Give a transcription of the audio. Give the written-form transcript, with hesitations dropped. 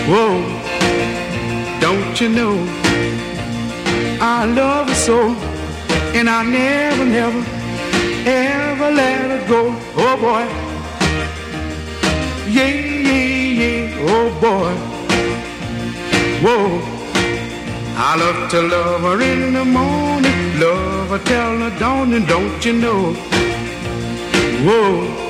Whoa, don't you know I love her so, and I never, never, ever let her go. Oh boy, yeah, yeah, yeah, oh boy. Whoa, I love to love her in the morning, love her till the dawn, and don't you know? Whoa.